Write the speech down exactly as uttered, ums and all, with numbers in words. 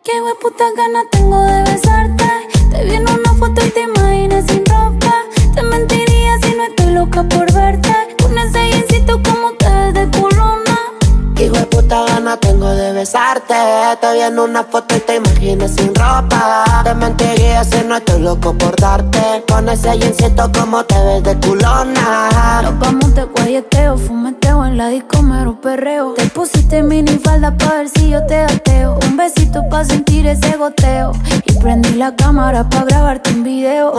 Qué hueputa ganas tengo de besarte. Te vi en una foto y te imaginas sin ropa. Te mentiría si no estoy loca por verte. Con ese jeansito como te ves de culona. Qué hueputa ganas tengo de besarte. Te vi en una foto y te imaginas sin ropa. Te mentiría si no estoy loco por darte. Con ese jeansito como te ves de culona. Nos vamos de guayeteo, fumeteo en la disco, mero perreo. Te pusiste minifalda pa' ver si yo te gateo. Un besito pa' sentir ese goteo. Y prendí la cámara pa' grabarte un video.